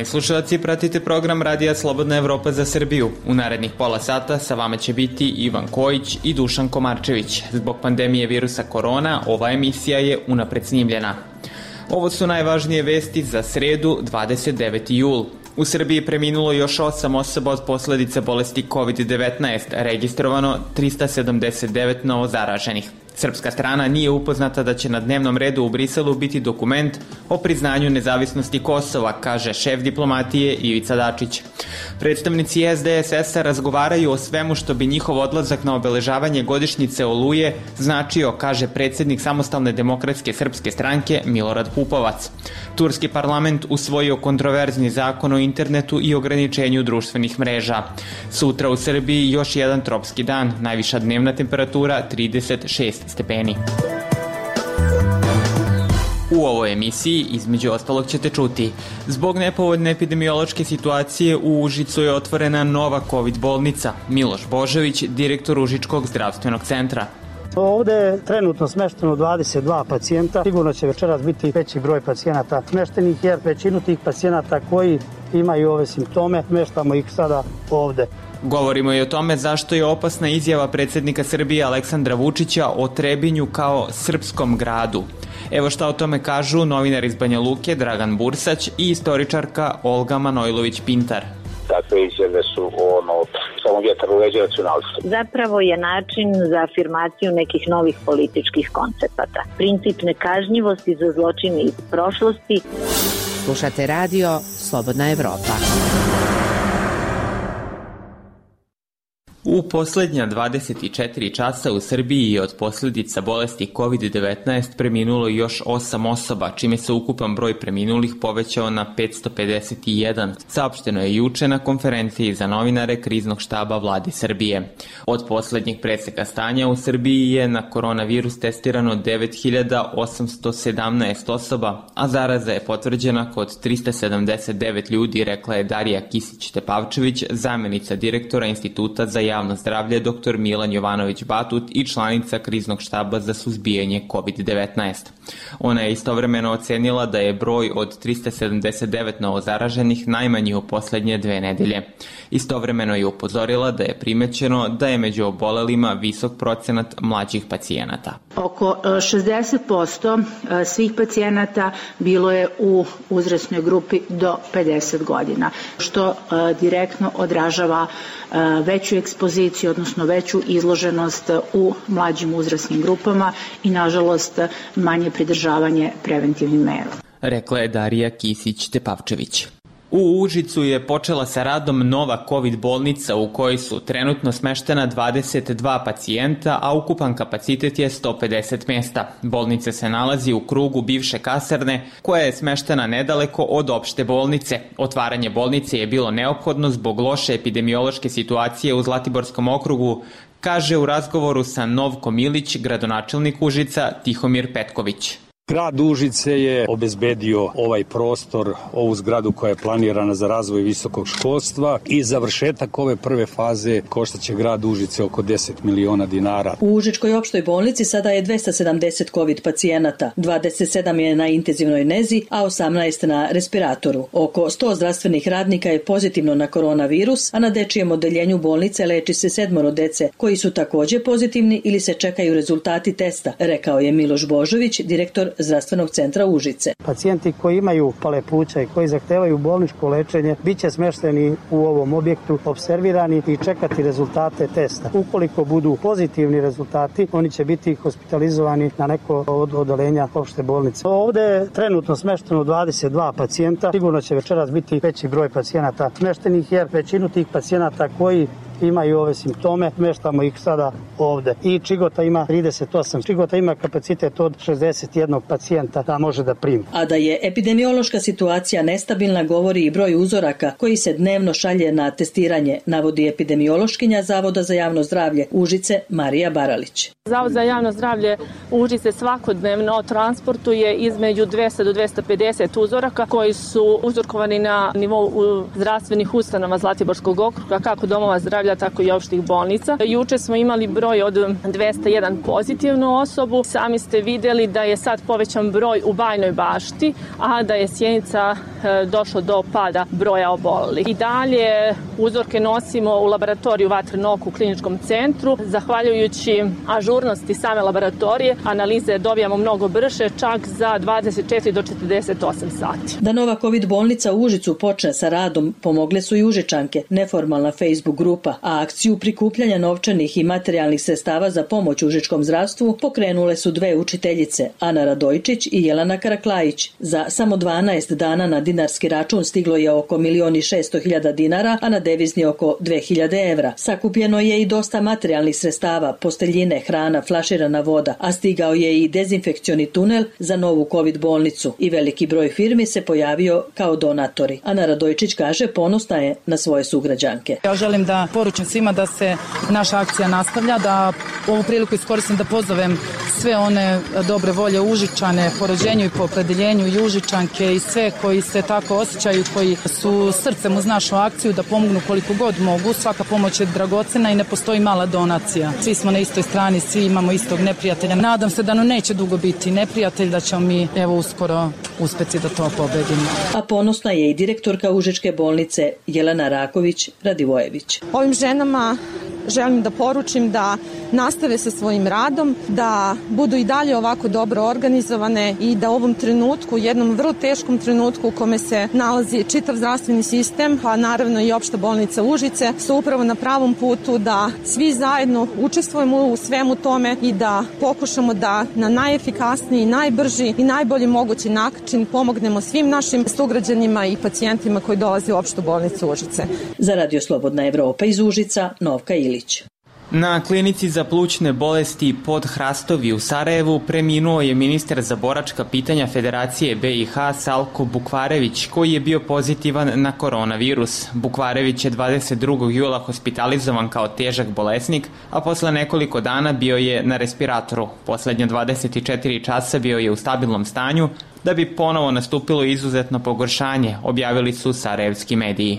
slušalci, pratite program Radija Slobodna Evropa za Srbiju. U narednih pola sata sa vama će biti Ivan Kojić i Dušan Komarčević. Zbog pandemije virusa korona, ova emisija je unapred snimljena. Ovo su najvažnije vesti za sredu, 29. jul. U Srbiji preminulo još 8 osoba od posledica bolesti COVID-19, registrovano 379 novozaraženih. Srpska strana nije upoznata da će na dnevnom redu u Briselu biti dokument o priznanju nezavisnosti Kosova, kaže šef diplomatije Ivica Dačić. Predstavnici SDSS-a razgovaraju o svemu što bi njihov odlazak na obeležavanje godišnjice Oluje značio, kaže predsjednik Samostalne demokratske srpske stranke Milorad Pupovac. Turski parlament usvojio kontroverzni zakon o internetu i ograničenju društvenih mreža. Sutra u Srbiji još jedan tropski dan, najviša dnevna temperatura 36 stepeni. U ovoj emisiji, između ostalog, ćete čuti: zbog nepovoljne epidemiološke situacije u Užicu je otvorena nova COVID bolnica. Miloš Božović, direktor Užičkog zdravstvenog centra. Ovde je trenutno smešteno 22 pacijenta. Sigurno će večeras biti veći broj pacijenata smeštenih, jer većinu tih pacijenata koji imaju ove simptome smeštamo ih sada ovde. Govorimo i o tome zašto je opasna izjava predsjednika Srbije Aleksandra Vučića o Trebinju kao srpskom gradu. Evo šta o tome kažu novinar iz Banja Luke Dragan Bursać i istoričarka Olga Manojlović-Pintar. Takve izjave su samo vjetar u leđa nacionalstva. Zapravo je način za afirmaciju nekih novih političkih koncepata. Princip nekažnjivosti za zločine iz prošlosti. Slušate radio Slobodna Evropa. U posljednja 24 časa u Srbiji je od posljedica bolesti COVID-19 preminulo još 8 osoba, čime se ukupan broj preminulih povećao na 551, saopšteno je juče na konferenciji za novinare Kriznog štaba Vlade Srbije. Od posljednjih preseka stanja u Srbiji je na koronavirus testirano 9817 osoba, a zaraza je potvrđena kod 379 ljudi, rekla je Darija Kisić-Tepavčević, zamjenica direktora Instituta za javno zdravlje dr. Milan Jovanović-Batut i članica Kriznog štaba za suzbijanje COVID-19. Ona je istovremeno ocenila da je broj od 379 novozaraženih najmanji u posljednje 2 nedelje. Istovremeno je upozorila da je primećeno da je među obolelima visok procenat mlađih pacijenata. Oko 60% svih pacijenata bilo je u uzrasnoj grupi do 50 godina, što direktno odražava veću ekspoziciju, odnosno veću izloženost u mlađim uzrasnim grupama i, nažalost, manje pridržavanje preventivnim mera. Rekla je Darija Kisić-Tepavčević. U Užicu je počela sa radom nova COVID bolnica u kojoj su trenutno smeštena 22 pacijenta, a ukupan kapacitet je 150 mjesta. Bolnica se nalazi u krugu bivše kasarne, koja je smeštena nedaleko od opšte bolnice. Otvaranje bolnice je bilo neophodno zbog loše epidemiološke situacije u Zlatiborskom okrugu, kaže u razgovoru sa Novkom Ilić gradonačelnik Užica Tihomir Petković. Grad Užice je obezbedio ovaj prostor, ovu zgradu koja je planirana za razvoj visokog školstva i završetak ove prve faze koštaće grad Užice oko 10 miliona dinara. U Užičkoj opštoj bolnici sada je 270 COVID pacijenata, 27 je na intenzivnoj nezi, a 18 na respiratoru. Oko 100 zdravstvenih radnika je pozitivno na koronavirus, a na dečijem odeljenju bolnice leči se 7 dece koji su također pozitivni ili se čekaju rezultati testa, rekao je Miloš Božović, direktor zdravstvenog centra Užice. Pacijenti koji imaju pale pluća i koji zahtevaju bolničko lečenje biće smešteni u ovom objektu, observirani i čekati rezultate testa. Ukoliko budu pozitivni rezultati, oni će biti hospitalizovani na neko od odeljenja opšte bolnice. Ovde je trenutno smešteno 22 pacijenta. Sigurno će večeras biti veći broj pacijenata smeštenih, jer većinu tih pacijenata koji imaju ove simptome smeštamo ih sada ovde. I Čigota ima 38. Čigota ima kapacitet od 61 pacijenta da može da primi. A da je epidemiološka situacija nestabilna govori i broj uzoraka koji se dnevno šalje na testiranje, navodi epidemiološkinja Zavoda za javno zdravlje Užice Marija Baralić. Zavod za javno zdravlje Užice svakodnevno transportuje između 200 do 250 uzoraka koji su uzorkovani na nivou zdravstvenih ustanova Zlatiborskog okruga, kako domova zdravlja zdravlja, tako i opštih bolnica. Juče smo imali broj od 201 pozitivnu osobu. Sami ste videli da je sad povećan broj u Bajnoj Bašti, a da je Sjenica došlo do pada broja obolelih. I dalje uzorke nosimo u laboratoriju Vatreno oko u kliničkom centru. Zahvaljujući ažurnosti same laboratorije, analize dobijamo mnogo brže, čak za 24 do 48 sati. Da nova COVID bolnica u Užicu počne sa radom, pomogle su i Užičanke, neformalna Facebook grupa, a akciju prikupljanja novčanih i materijalnih sredstava za pomoć užičkom zdravstvu pokrenule su dve učiteljice, Ana Radojčić i Jelena Karaklajić. Za samo 12 dana na dinarski račun stiglo je oko 1.600.000 dinara, a na devizni oko 2.000 evra. Sakupljeno je i dosta materijalnih sredstava, posteljine, hrana, flaširana voda, a stigao je i dezinfekcioni tunel za novu COVID bolnicu i veliki broj firmi se pojavio kao donatori. Ana Radojčić kaže ponosna je na svoje sugrađanke. Ja želim da poručim svima da se naša akcija nastavlja, da ovu priliku iskoristim da pozovem sve one dobre volje Užičane po rođenju i po opredeljenju i Užičanke i sve koji se tako osjećaju, koji su srcem uz našu akciju da pomognu koliko god mogu. Svaka pomoć je dragocena i ne postoji mala donacija. Svi smo na istoj strani, svi imamo istog neprijatelja. Nadam se da nam neće dugo biti neprijatelj, da ćemo mi uskoro uspeti da to pobedimo. A ponosna je i direktorka Užičke bolnice Jelena Raković-Radivojević. Ovim ženama želim da poručim da nastave sa svojim radom, da budu i dalje ovako dobro organizovane i da u ovom trenutku, jednom vrlo teškom trenutku u kome se nalazi čitav zdravstveni sistem, a naravno i opšta bolnica Užice, su upravo na pravom putu da svi zajedno učestvujemo u svemu tome i da pokušamo da na najefikasniji, najbrži i najbolji mogući način pomognemo svim našim sugrađanima i pacijentima koji dolaze u opštu bolnicu Užice. Za Radio Slobodna Evropa iz Užica, Novka Ilić. Na klinici za plućne bolesti pod Hrastovi u Sarajevu preminuo je ministar za boračka pitanja Federacije BiH Salko Bukvarević, koji je bio pozitivan na koronavirus. Bukvarević je 22. jula hospitalizovan kao težak bolesnik, a posle nekoliko dana bio je na respiratoru. Poslednja 24 časa bio je u stabilnom stanju, da bi ponovo nastupilo izuzetno pogoršanje, objavili su sarajevski mediji.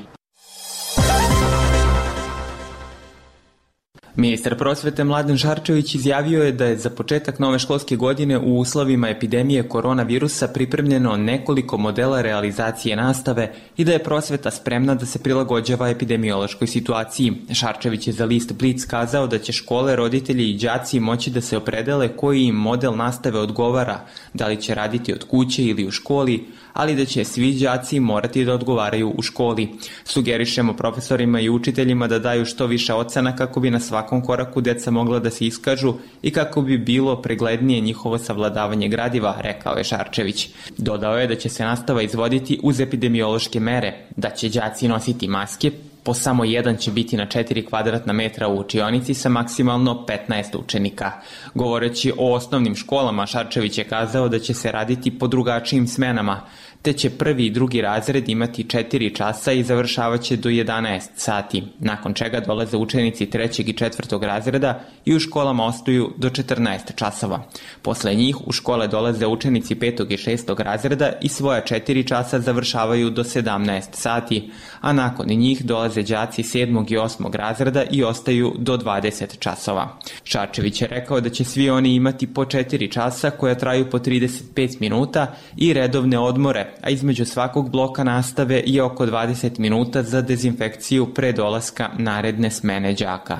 Ministar prosvete Mladen Šarčević izjavio je da je za početak nove školske godine u uslovima epidemije koronavirusa pripremljeno nekoliko modela realizacije nastave i da je prosveta spremna da se prilagođava epidemiološkoj situaciji. Šarčević je za list Blic kazao da će škole, roditelji i đaci moći da se opredele koji im model nastave odgovara, da li će raditi od kuće ili u školi, ali da će svi đaci morati da odgovaraju u školi. Sugerišemo profesorima i učiteljima da daju što više ocena kako bi na svakom koraku deca mogla da se iskažu i kako bi bilo preglednije njihovo savladavanje gradiva, rekao je Šarčević. Dodao je da će se nastava izvoditi uz epidemiološke mere, da će đaci nositi maske, po samo jedan će biti na 4 kvadratna metra u učionici sa maksimalno 15 učenika. Govoreći o osnovnim školama, Šarčević je kazao da će se raditi po drugačijim smenama, te će prvi i drugi razred imati 4 časa i završavaće do 11 sati, nakon čega dolaze učenici 3. i 4. razreda i u školama ostaju do 14 časova. Posle njih u škole dolaze učenici 5. i 6. razreda i svoja 4 časa završavaju do 17 sati, a nakon njih dolaze đaci 7. i 8. razreda i ostaju do 20 časova. Šarčević je rekao da će svi oni imati po 4 časa koja traju po 35 minuta i redovne odmore, a između svakog bloka nastave je oko 20 minuta za dezinfekciju pre dolaska naredne smene đaka.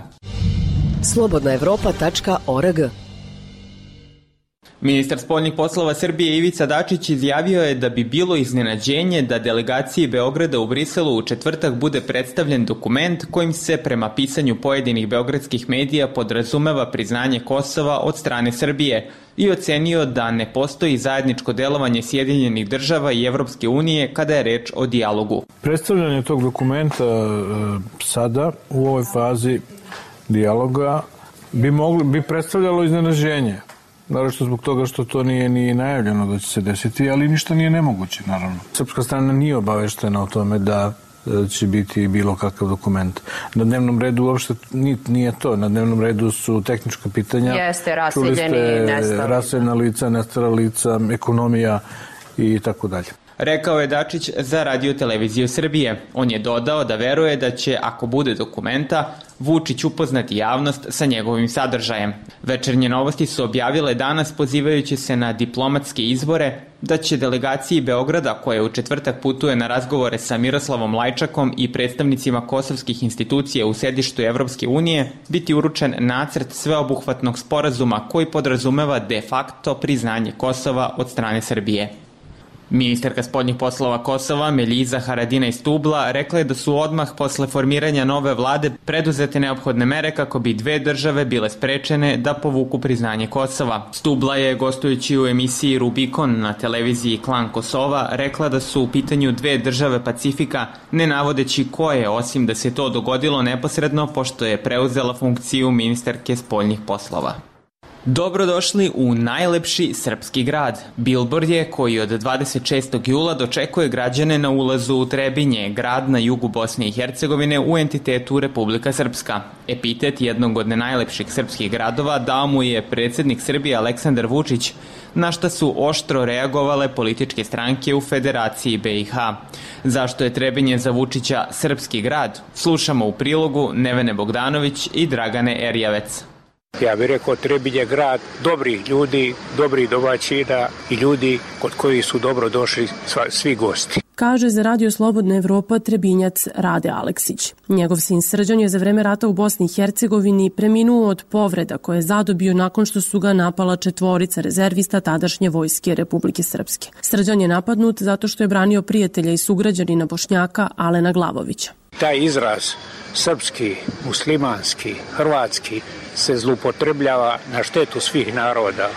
slobodnaevropa.org. Ministar spoljnih poslova Srbije Ivica Dačić izjavio je da bi bilo iznenađenje da delegaciji Beograda u Briselu u četvrtak bude predstavljen dokument kojim se prema pisanju pojedinih beogradskih medija podrazumeva priznanje Kosova od strane Srbije i ocenio da ne postoji zajedničko delovanje Sjedinjenih država i Evropske unije kada je reč o dijalogu. Predstavljanje tog dokumenta sada u ovoj fazi dijaloga bi predstavljalo iznenađenje. Naravno zbog toga što to nije ni najavljeno da će se desiti, ali ništa nije nemoguće, naravno. Srpska strana nije obaveštena o tome da će biti bilo kakav dokument. Na dnevnom redu uopšte nije to. Na dnevnom redu su tehnička pitanja. Jeste, raseljeni i nestali. Raseljena lica, nestala lica, ekonomija i tako dalje. rekao je Dačić za Radio-televiziju Srbije. On je dodao da veruje da će, ako bude dokumenta, Vučić upoznati javnost sa njegovim sadržajem. Večernje novosti su objavile danas, pozivajući se na diplomatske izbore, da će delegaciji Beograda, koja u četvrtak putuje na razgovore sa Miroslavom Lajčakom i predstavnicima kosovskih institucija u sedištu Evropske unije, biti uručen nacrt sveobuhvatnog sporazuma koji podrazumeva de facto priznanje Kosova od strane Srbije. Ministarka spoljnih poslova Kosova Meljiza Haradinaj Stubla rekla je da su odmah posle formiranja nove vlade preduzete neophodne mere kako bi dve države bile sprečene da povuku priznanje Kosova. Stubla je, gostujući u emisiji Rubikon na televiziji Klan Kosova, rekla da su u pitanju dve države Pacifika, ne navodeći koje, osim da se to dogodilo neposredno pošto je preuzela funkciju ministarke spoljnih poslova. Dobrodošli u najlepši srpski grad. Bilbord je, koji od 26. jula dočekuje građane na ulazu u Trebinje, grad na jugu Bosne i Hercegovine u entitetu Republika Srpska. Epitet jednog od najlepših srpskih gradova dao mu je predsjednik Srbije Aleksandar Vučić, na šta su oštro reagovale političke stranke u Federaciji BiH. Zašto je Trebinje za Vučića srpski grad? Slušamo u prilogu Nevene Bogdanović i Dragane Erjavec. Ja bih rekao Trebinje grad dobrih ljudi, dobrih domaćina i ljudi kod kojih su dobro došli svi gosti. Kaže za Radio Slobodna Evropa Trebinjac Rade Aleksić. Njegov sin Srđan je za vreme rata u Bosni i Hercegovini preminuo od povreda koje je zadobio nakon što su ga napala četvorica rezervista tadašnje vojske Republike Srpske. Srđan je napadnut zato što je branio prijatelja i sugrađanina Bošnjaka Alena Glavovića. Taj izraz srpski, muslimanski, hrvatski se zloupotrebljava na štetu svih naroda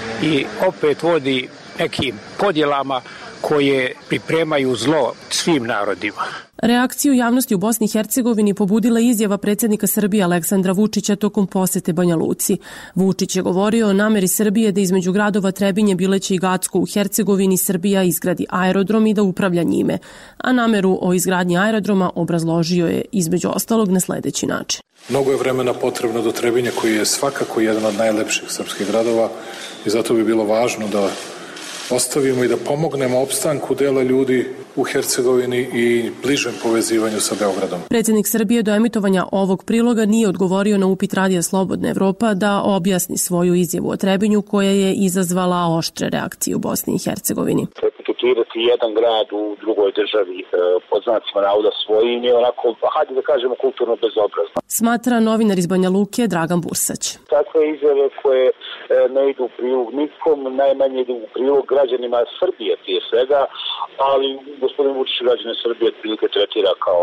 i opet vodi nekim podjelama koje pripremaju zlo svim narodima. Reakciju javnosti u Bosni i Hercegovini pobudila izjava predsjednika Srbije Aleksandra Vučića tokom posete Banja Luci. Vučić je govorio o nameri Srbije da između gradova Trebinje, Bileće i Gacko u Hercegovini Srbija izgradi aerodrom i da upravlja njime, a nameru o izgradnji aerodroma obrazložio je između ostalog na sledeći način. Mnogo je vremena potrebno do Trebinje, koji je svakako jedan od najlepših srpskih gradova, i zato bi bilo važno da ostavimo i da pomognemo opstanku dela ljudi u Hercegovini i bližem povezivanju sa Beogradom. Predsjednik Srbije do emitovanja ovog priloga nije odgovorio na upit Radija Slobodna Evropa da objasni svoju izjavu o Trebinju koja je izazvala oštre reakcije u Bosni i Hercegovini. Etiketirati jedan grad u drugoj državi pod znacima navoda svojim je onako, hajde da kažemo, kulturno bezobrazno. Smatra novinar iz Banja Luke Dragan Bursać. Takve izjave koje ne idu u prilog nikom, najmanje idu u prilog građanima Srbije prije svega, ali gospodin Vučić građane Srbije otprilike tretira kao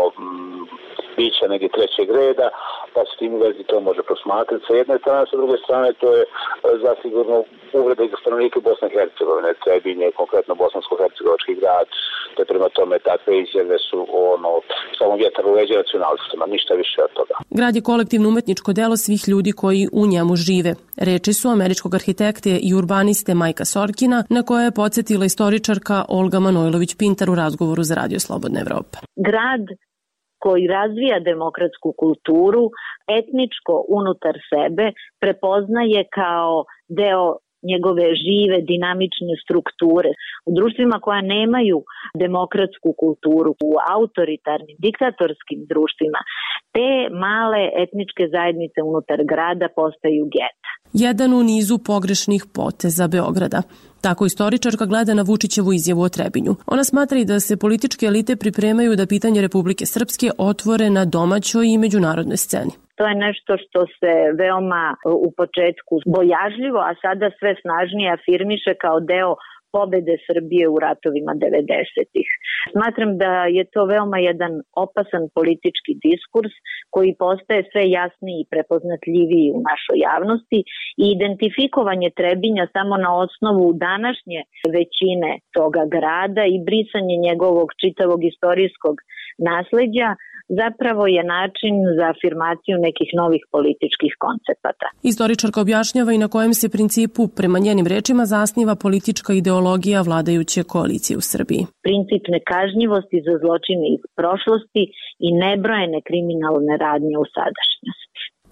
bića negdje trećeg reda, pa se tim u vezi to može prosmatrati sa jedne strane, sa druge strane to je zasigurno uvreda za stanovnike Bosne i Hercegovine, Trebinje, konkretno bosansko-hercegovački grad, te prema tome takve izjave su samo vjetar u leđa nacionalistima, ništa više od toga. Grad je kolektivno umetničko delo svih ljudi koji u njemu žive. Reči su američkog arhitekte i urbaniste Majka Sorkina, na koje je podsjetila istoričarka Olga Manojlović-Pintar u razgovoru za Radio Slobodna Evropa. Grad koji razvija demokratsku kulturu, etničko unutar sebe, prepoznaje kao deo njegove žive, dinamične strukture. U društvima koja nemaju demokratsku kulturu, u autoritarnim, diktatorskim društvima, te male etničke zajednice unutar grada postaju geta. Jedan u nizu pogrešnih poteza Beograda. Tako istoričarka gleda na Vučićevu izjavu o Trebinju. Ona smatra i da se političke elite pripremaju da pitanje Republike Srpske otvore na domaćoj i međunarodnoj sceni. To je nešto što se veoma u početku bojažljivo, a sada sve snažnije afirmiše kao deo pobede Srbije u ratovima 90-ih. Smatram da je to veoma jedan opasan politički diskurs koji postaje sve jasniji i prepoznatljiviji u našoj javnosti i identifikovanje Trebinja samo na osnovu današnje većine toga grada i brisanje njegovog čitavog istorijskog nasleđa zapravo je način za afirmaciju nekih novih političkih koncepata. Istoričarka objašnjava i na kojem se principu, prema njenim rečima, zasniva politička ideologija vladajuće koalicije u Srbiji. Princip nekažnjivosti za zločine iz prošlosti i nebrojene kriminalne radnje u sadašnjosti.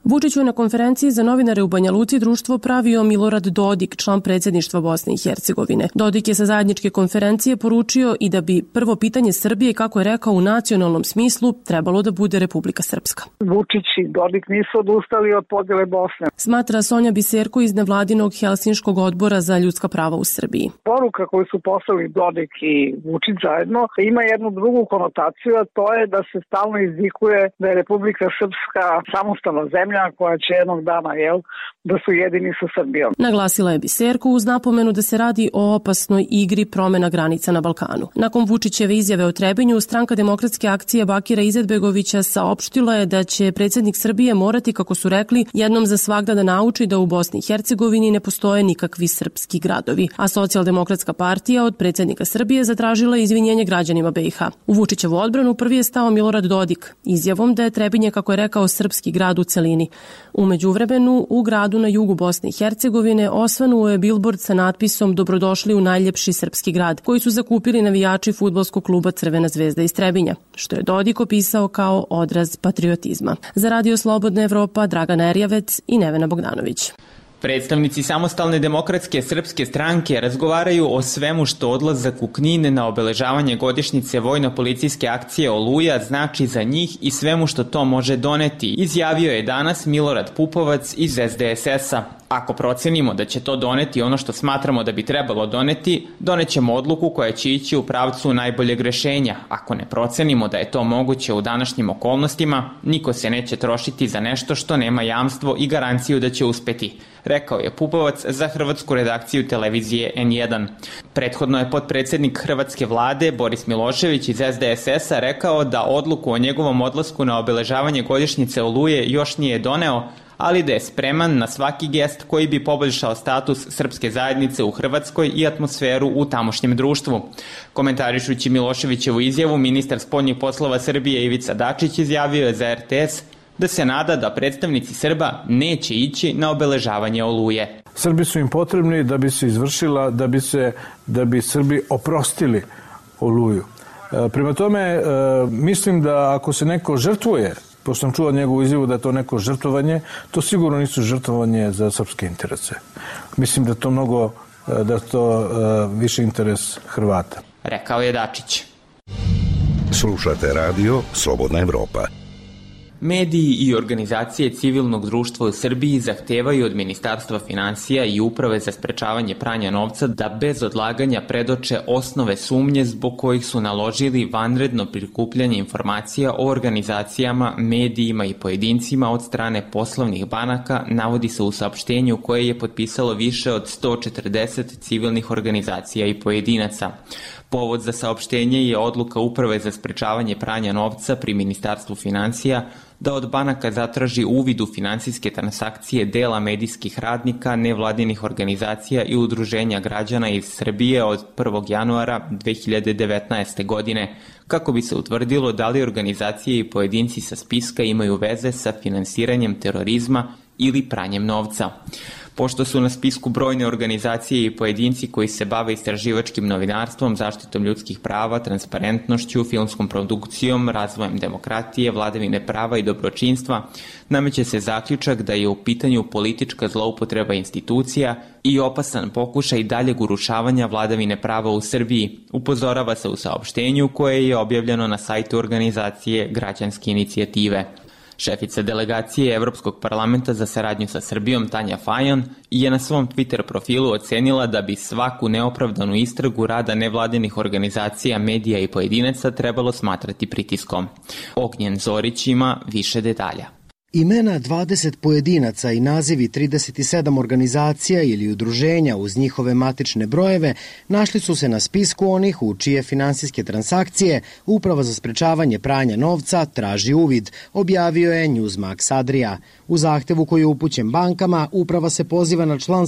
Vučiću je na konferenciji za novinare u Banja Luci društvo pravio Milorad Dodik, član predsjedništva Bosne i Hercegovine. Dodik je sa zajedničke konferencije poručio i da bi prvo pitanje Srbije, kako je rekao u nacionalnom smislu, trebalo da bude Republika Srpska. Vučić i Dodik nisu odustali od podjele Bosne. Smatra Sonja Biserko iz nevladinog Helsinškog odbora za ljudska prava u Srbiji. Poruka koju su poslali Dodik i Vučić zajedno ima jednu drugu konotaciju, a to je da se stalno izvikuje da je Republika Srpska samostalna zemlja koja će jednog dana, da su jedini sa Srbijom. Naglasila je Biserko uz napomenu da se radi o opasnoj igri promjena granica na Balkanu. Nakon Vučićeve izjave o Trebinju, Stranka demokratske akcije Bakira Izetbegovića saopštila je da će predsjednik Srbije morati, kako su rekli, jednom za svagda da nauči da u Bosni i Hercegovini ne postoje nikakvi srpski gradovi. A Socijaldemokratska partija od predsjednika Srbije zatražila izvinjenje građanima BiH. U Vučićevu odbranu prvi je stao Milorad Dodik, izjavom da je Trebinje, kako je rekao, srpski grad u celini. U međuvremenu, u gradu na jugu Bosne i Hercegovine osvanuo je bilbord sa natpisom "Dobrodošli u najljepši srpski grad", koji su zakupili navijači fudbalskog kluba Crvena zvezda iz Trebinja, što je Dodik opisao kao odraz patriotizma. Za Radio Slobodna Evropa, Dragana Erjavec i Nevena Bogdanović. Predstavnici Samostalne demokratske srpske stranke razgovaraju o svemu što odlazak u Knin na obeležavanje godišnjice vojno-policijske akcije Oluja znači za njih i svemu što to može doneti, izjavio je danas Milorad Pupovac iz SDSS-a. Ako procenimo da će to doneti ono što smatramo da bi trebalo doneti, donećemo odluku koja će ići u pravcu najboljeg rešenja. Ako ne procenimo da je to moguće u današnjim okolnostima, niko se neće trošiti za nešto što nema jamstvo i garanciju da će uspeti, rekao je Pupovac za hrvatsku redakciju televizije N1. Prethodno je potpredsjednik hrvatske vlade Boris Milošević iz SDSS-a rekao da odluku o njegovom odlasku na obeležavanje godišnjice Oluje još nije doneo, ali da je spreman na svaki gest koji bi poboljšao status srpske zajednice u Hrvatskoj i atmosferu u tamošnjem društvu. Komentarišući Miloševićevu izjavu, ministar spoljnih poslova Srbije Ivica Dačić izjavio je za RTS da se nada da predstavnici Srba neće ići na obeležavanje Oluje. Srbi su im potrebni da bi se izvršila, da bi Srbi oprostili Oluju. Prema tome, mislim da ako se neko žrtvuje, pošto sam čuo njegovu izjavu da je to neko žrtvovanje, to sigurno nisu žrtvovanje za srpske interese. Mislim da je to više interes Hrvata. Rekao je Dačić. Slušate radio Slobodna Evropa. Mediji i organizacije civilnog društva u Srbiji zahtevaju od Ministarstva finansija i Uprave za sprečavanje pranja novca da bez odlaganja predoče osnove sumnje zbog kojih su naložili vanredno prikupljanje informacija o organizacijama, medijima i pojedincima od strane poslovnih banaka, navodi se u saopštenju koje je potpisalo više od 140 civilnih organizacija i pojedinaca. Povod za saopštenje je odluka Uprave za sprečavanje pranja novca pri Ministarstvu finansija da od banaka zatraži uvid u finansijske transakcije dela medijskih radnika, nevladinih organizacija i udruženja građana iz Srbije od 1. januara 2019. godine, kako bi se utvrdilo da li organizacije i pojedinci sa spiska imaju veze sa finansiranjem terorizma ili pranjem novca. Pošto su na spisku brojne organizacije i pojedinci koji se bave istraživačkim novinarstvom, zaštitom ljudskih prava, transparentnošću, filmskom produkcijom, razvojem demokratije, vladavine prava i dobročinstva, nameće se zaključak da je u pitanju politička zloupotreba institucija i opasan pokušaj daljeg urušavanja vladavine prava u Srbiji, upozorava se u saopštenju koje je objavljeno na sajtu organizacije Građanske inicijative. Šefica delegacije Evropskog parlamenta za saradnju sa Srbijom Tanja Fajon je na svom Twitter profilu ocenila da bi svaku neopravdanu istragu rada nevladinih organizacija, medija i pojedinaca trebalo smatrati pritiskom. Ognjen Zorić ima više detalja. Imena 20 pojedinaca i nazivi 37 organizacija ili udruženja uz njihove matične brojeve našli su se na spisku onih u čije finansijske transakcije Uprava za sprečavanje pranja novca traži uvid, objavio je Newsmax Adria. U zahtevu koji je upućen bankama, Uprava se poziva na član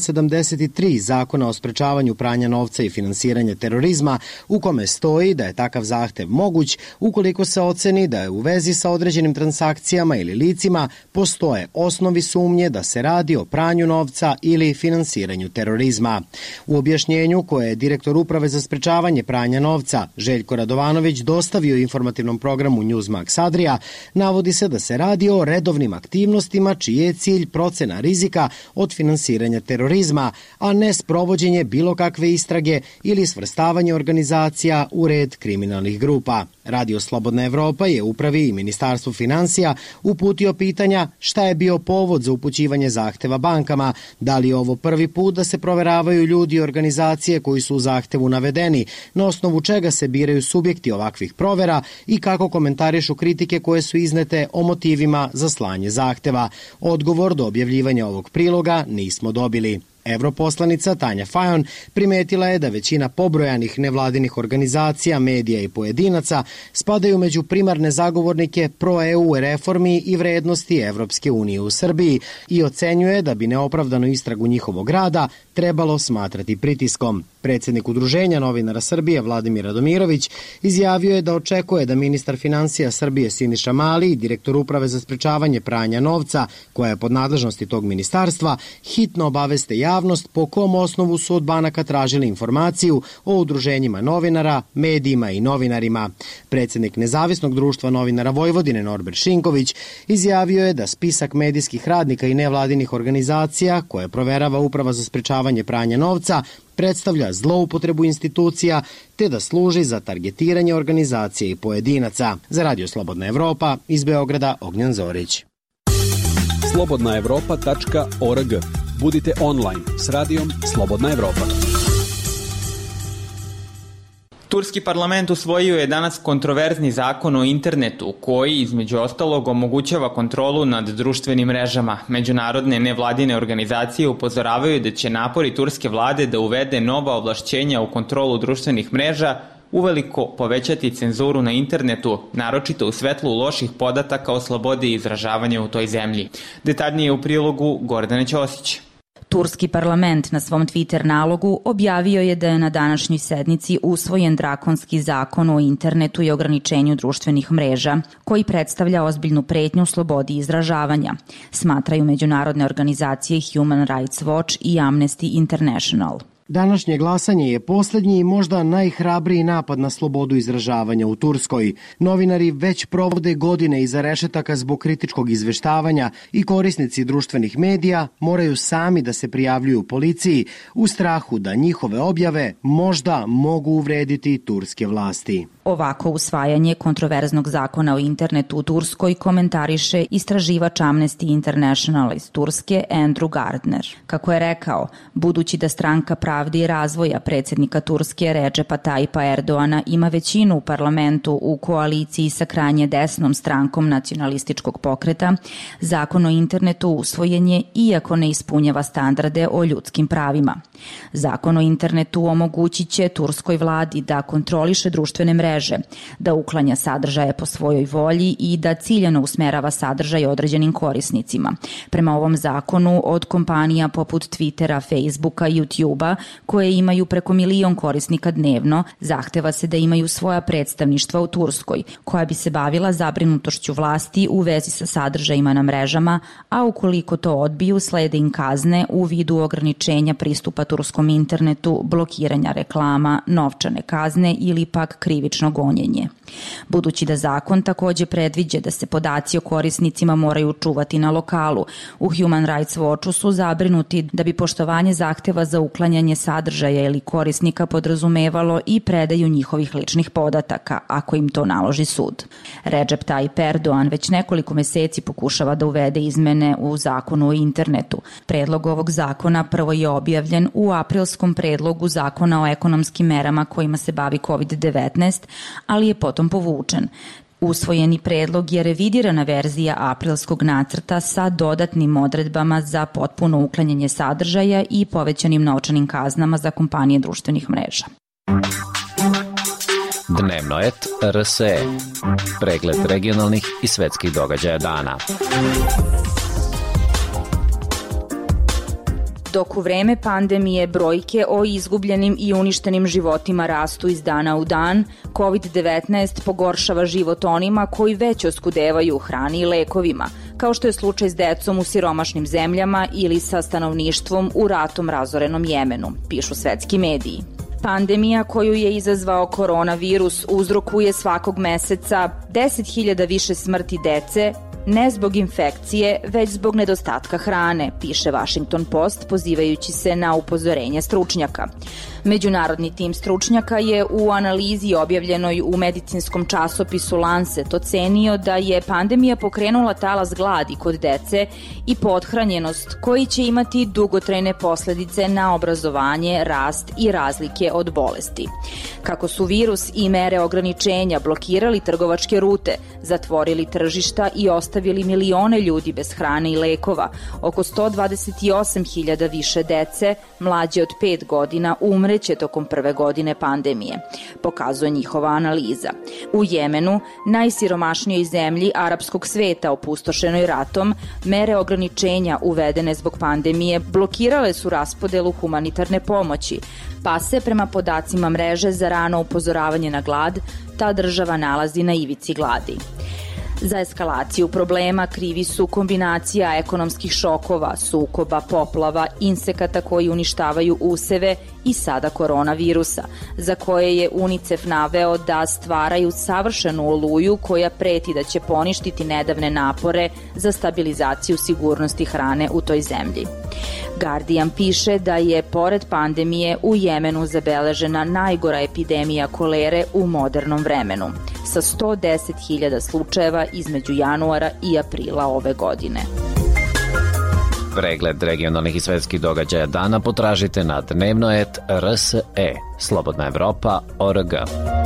73 Zakona o sprečavanju pranja novca i finansiranja terorizma, u kome stoji da je takav zahtev moguć ukoliko se oceni da je u vezi sa određenim transakcijama ili licima postoje osnovi sumnje da se radi o pranju novca ili finansiranju terorizma. U objašnjenju koje je direktor Uprave za sprečavanje pranja novca Željko Radovanović dostavio informativnom programu Newsmax Adria, navodi se da se radi o redovnim aktivnostima čiji je cilj procena rizika od finansiranja terorizma, a ne sprovođenje bilo kakve istrage ili svrstavanje organizacija u red kriminalnih grupa. Radio Slobodna Evropa je Upravi i Ministarstvu finansija uputio pitanja šta je bio povod za upućivanje zahteva bankama, da li je ovo prvi put da se proveravaju ljudi i organizacije koji su u zahtevu navedeni, na osnovu čega se biraju subjekti ovakvih provera i kako komentarišu kritike koje su iznete o motivima za slanje zahteva. Odgovor do objavljivanja ovog priloga nismo dobili. Europoslanica Tanja Fajon primetila je da većina pobrojanih nevladinih organizacija, medija i pojedinaca spadaju među primarne zagovornike pro-EU reformi i vrednosti Evropske unije u Srbiji i ocenjuje da bi neopravdanu istragu njihovog rada trebalo smatrati pritiskom. Predsjednik Udruženja novinara Srbije Vladimir Radomirović izjavio je da očekuje da ministar finansija Srbije Siniša Mali i direktor Uprave za sprečavanje pranja novca, koja je pod nadležnosti tog ministarstva, hitno obaveste javnost po kom osnovu su od banaka tražili informaciju o udruženjima novinara, medijima i novinarima. Predsjednik Nezavisnog društva novinara Vojvodine Norbert Šinković izjavio je da spisak medijskih radnika i nevladinih organizacija koje proverava Uprava za sprečavanje pranja novca predstavlja zloupotrebu institucija te da služi za targetiranje organizacije i pojedinaca. Za Radio Slobodna Evropa iz Beograda Ognjan Zorić. slobodnaevropa.org. Budite online s radijom Slobodna Evropa. Turski parlament usvojio je danas kontroverzni zakon o internetu koji, između ostalog, omogućava kontrolu nad društvenim mrežama. Međunarodne nevladine organizacije upozoravaju da će napori turske vlade da uvede nova ovlašćenja u kontrolu društvenih mreža uveliko povećati cenzuru na internetu, naročito u svetlu loših podataka o slobodi izražavanja u toj zemlji. Detaljnije u prilogu Gordane Ćosić. Turski parlament na svom Twitter nalogu objavio je da je na današnjoj sednici usvojen drakonski zakon o internetu i ograničenju društvenih mreža, koji predstavlja ozbiljnu pretnju slobodi izražavanja, smatraju međunarodne organizacije Human Rights Watch i Amnesty International. Današnje glasanje je posljednji i možda najhrabriji napad na slobodu izražavanja u Turskoj. Novinari već provode godine iza rešetaka zbog kritičkog izveštavanja i korisnici društvenih medija moraju sami da se prijavljuju policiji u strahu da njihove objave možda mogu uvrediti turske vlasti. Ovako usvajanje kontroverznog zakona o internetu u Turskoj komentariše istraživač Amnesty International iz Turske Andrew Gardner. Kako je rekao, budući da stranka pravde i razvoja predsjednika Turske Recepa Tayyipa Erdoana ima većinu u parlamentu u koaliciji sa krajnje desnom strankom nacionalističkog pokreta, zakon o internetu usvojen je iako ne ispunjava standarde o ljudskim pravima. Zakon o internetu omogućit će turskoj vladi da kontroliše društvene mreže, da uklanja sadržaje po svojoj volji i da ciljano usmerava sadržaj određenim korisnicima. Prema ovom zakonu od kompanija poput Twittera, Facebooka i YouTubea, koje imaju preko 1 milion korisnika dnevno, zahteva se da imaju svoja predstavništva u Turskoj, koja bi se bavila zabrinutošću vlasti u vezi sa sadržajima na mrežama, a ukoliko to odbiju, slede im kazne u vidu ograničenja pristupa turskom internetu, blokiranja reklama, novčane kazne ili pak krivično gonjenje. Budući da zakon takođe predviđa da se podaci o korisnicima moraju čuvati na lokalu, u Human Rights Watchu su zabrinuti da bi poštovanje zahteva za uklanjanje sadržaja ili korisnika podrazumevalo i predaju njihovih ličnih podataka, ako im to naloži sud. Recep Tayyip Erdogan već nekoliko meseci pokušava da uvede izmene u zakonu o internetu. Predlog ovog zakona prvo je objavljen u aprilskom predlogu zakona o ekonomskim merama kojima se bavi COVID-19, ali je potom povučen. Usvojeni predlog je revidirana verzija aprilskog nacrta sa dodatnim odredbama za potpuno uklanjanje sadržaja i povećanim novčanim kaznama za kompanije društvenih mreža. Dnevnoet RSE. Pregled regionalnih i svetskih događaja dana. Dok u vreme pandemije brojke o izgubljenim i uništenim životima rastu iz dana u dan, COVID-19 pogoršava život onima koji već oskudevaju hrani i lekovima, kao što je slučaj s decom u siromašnim zemljama ili sa stanovništvom u ratom razorenom Jemenu, pišu svetski mediji. Pandemija koju je izazvao koronavirus uzrokuje svakog meseca 10.000 više smrti dece, ne zbog infekcije, već zbog nedostatka hrane, piše Washington Post, pozivajući se na upozorenje stručnjaka. Međunarodni tim stručnjaka je u analizi objavljenoj u medicinskom časopisu Lancet ocenio da je pandemija pokrenula talas gladi kod dece i pothranjenost koji će imati dugotrajne posledice na obrazovanje, rast i razlike od bolesti. Kako su virus i mere ograničenja blokirali trgovačke rute, zatvorili tržišta i ostavili milione ljudi bez hrane i lekova, oko 128.000 više dece mlađe od 5 godina umreće tokom prve godine pandemije, pokazuje njihova analiza. U Jemenu, najsiromašnijoj zemlji arapskog sveta opustošenoj ratom, mere ograničenja uvedene zbog pandemije blokirale su raspodelu humanitarne pomoći, pa se prema podacima mreže za rano upozoravanje na glad, ta država nalazi na ivici gladi. Za eskalaciju problema krivi su kombinacija ekonomskih šokova, sukoba, poplava, insekata koji uništavaju useve i sada koronavirusa, za koje je UNICEF naveo da stvaraju savršenu oluju koja preti da će poništiti nedavne napore za stabilizaciju sigurnosti hrane u toj zemlji. Guardian piše da je pored pandemije u Jemenu zabeležena najgora epidemija kolere u modernom vremenu, sa 110.000 slučajeva između januara i aprila ove godine. Pregled regionalnih i svetskih događaja dana potražite na dnevnoet.rse, slobodnaevropa.org.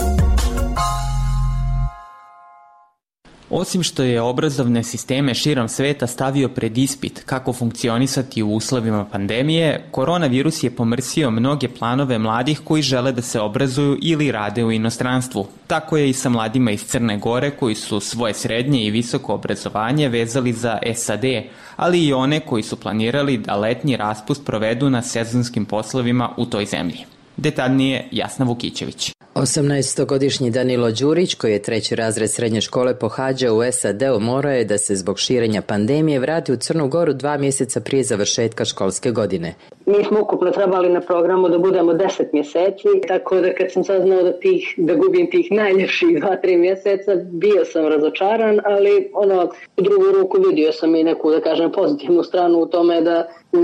Osim što je obrazovne sisteme širom sveta stavio pred ispit kako funkcionisati u uslovima pandemije, koronavirus je pomrsio mnoge planove mladih koji žele da se obrazuju ili rade u inostranstvu. Tako je i sa mladima iz Crne Gore koji su svoje srednje i visoko obrazovanje vezali za SAD, ali i one koji su planirali da letnji raspust provedu na sezonskim poslovima u toj zemlji. Detaljnije Jasna Vukićević. 18-godišnji Danilo Đurić, koji je 3. razred srednje škole pohađao u SAD-u, morao je da se zbog širenja pandemije vrati u Crnu Goru 2 mjeseca prije završetka školske godine. Mi smo ukupno trebali na programu da budemo 10 mjeseci, tako da kad sam saznao da gubim tih najljepših 2-3 mjeseca, bio sam razočaran, ali u drugu ruku vidio sam i neku, da kažem, pozitivnu stranu u tome da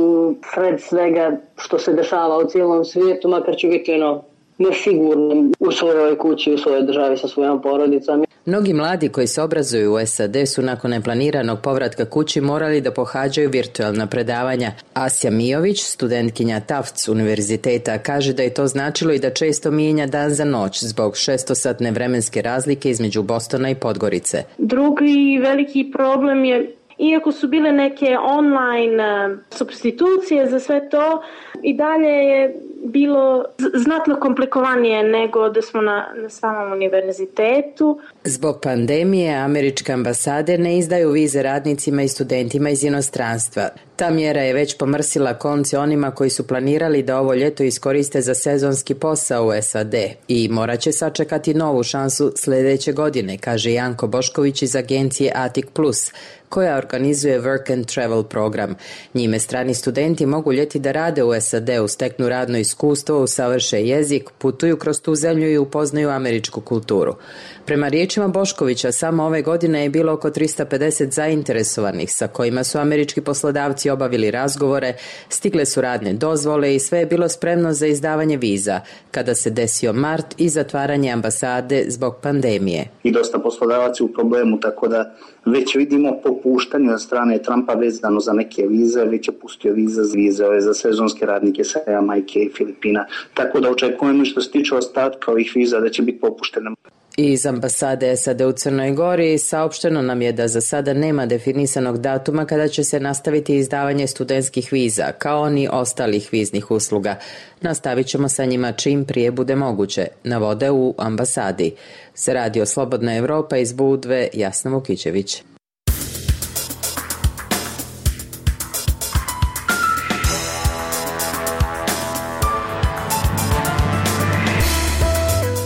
sred svega što se dešava u cijelom svijetu, makar ću biti nesigurno u svojoj kući, u svojoj državi sa svojom porodicom. Mnogi mladi koji se obrazuju u SAD su nakon neplaniranog povratka kući morali da pohađaju virtualna predavanja. Asja Mijović, studentkinja Tufts univerziteta, kaže da je to značilo i da često mijenja dan za noć zbog 600-satne vremenske razlike između Bostona i Podgorice. Drugi veliki problem je, iako su bile neke online supstitucije za sve to, i dalje je bilo znatno komplikovanije nego da smo na samom univerzitetu. Zbog pandemije američke ambasade ne izdaju vize radnicima i studentima iz inostranstva. Ta mjera je već pomrsila konce onima koji su planirali da ovo ljeto iskoriste za sezonski posao u SAD i morat će sačekati novu šansu sljedeće godine, kaže Janko Bošković iz agencije Atik Plus, koja organizuje Work and Travel program. Njime strani studenti mogu ljeti da rade u SAD-u, steknu radno iskustvo, usavrše jezik, putuju kroz tu zemlju i upoznaju američku kulturu. Prema riječima Boškovića, samo ove godine je bilo oko 350 zainteresovanih sa kojima su američki poslodavci obavili razgovore, stigle su radne dozvole i sve je bilo spremno za izdavanje viza, kada se desio mart i zatvaranje ambasade zbog pandemije. I dosta poslodavaca u problemu, tako da već vidimo popuštanje od strane Trumpa vezano za neke vize, već je pustio vize za sezonske radnike sa Jamajke i Filipina, tako da očekujemo što se tiče ostatka ovih viza da će biti popuštene. Iz ambasade SAD u Crnoj Gori saopšteno nam je da za sada nema definisanog datuma kada će se nastaviti izdavanje studentskih viza, kao ni ostalih viznih usluga. Nastavit ćemo sa njima čim prije bude moguće, navode u ambasadi. Za Radio Slobodna Evropa iz Budve, Jasna Vukićević.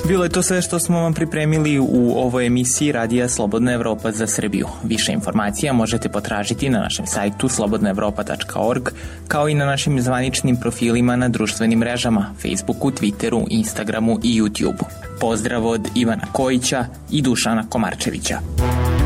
Bilo je to sve što smo vam pripremili u ovoj emisiji Radija Slobodna Evropa za Srbiju. Više informacija možete potražiti na našem sajtu slobodnaevropa.org, kao i na našim zvaničnim profilima na društvenim mrežama, Facebooku, Twitteru, Instagramu i YouTubeu. Pozdrav od Ivana Kojića i Dušana Komarčevića.